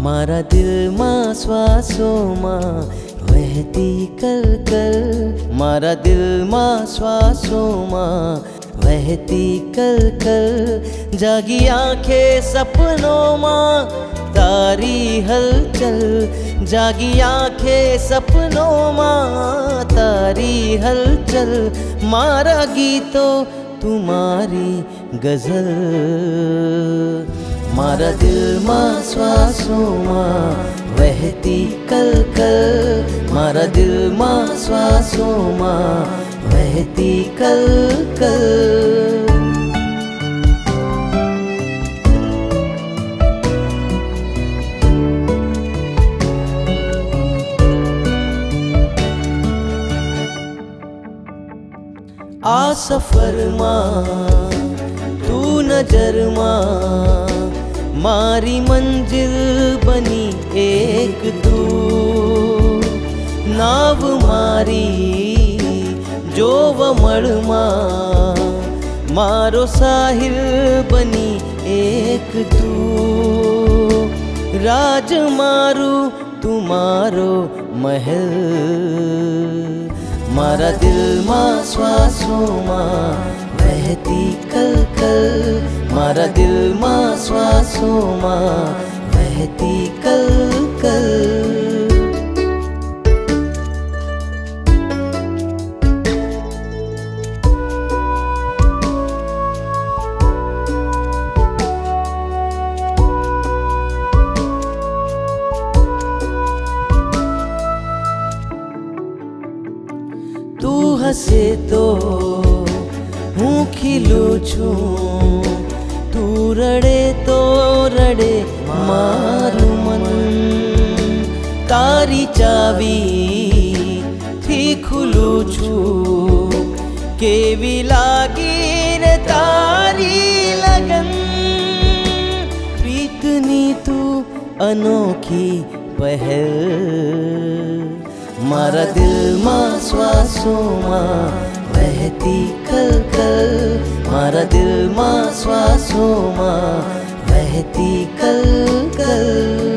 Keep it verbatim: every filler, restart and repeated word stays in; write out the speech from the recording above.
મારા દિલમાં શ્વાસોમાં વહેતી કલકલ, મારા દિલમાં શ્વાસોમાં વહેતી કલકલ, જાગી આંખે સપનોમાં તારી હલચલ, જાગી આંખે સપનોમાં તારી હલચલ, મારા ગીતો तुम्हारी गजल, मारा दिल माँ श्वासों माँ वहती कलकल, मारा दिल माँ श्वासों माँ वहती कलकल। आ सफर मां तू नजर मां मारी मंजिल बनी एक तू, नाव मारी जो वमड़ मां मारो साहिल बनी एक तू, राज मारू तुम्हारो महल, मारा दिल माँ श्वासों माँ वहती कलकल, मारा दिल माँ श्वासों माँ वहती कलकल। तू हसे तो हूँ खिलूं छूं, तू रड़े तो रड़े मारू मन, तारी चावी थी खुलूं छूं, केवी लागी रे तारी लगन, प्रीतनी तू अनोखी पहल, मारा दिल माँ श्वासों माँ वहती कलकल, मारा दिल माँ श्वासों माँ वहती कलकल।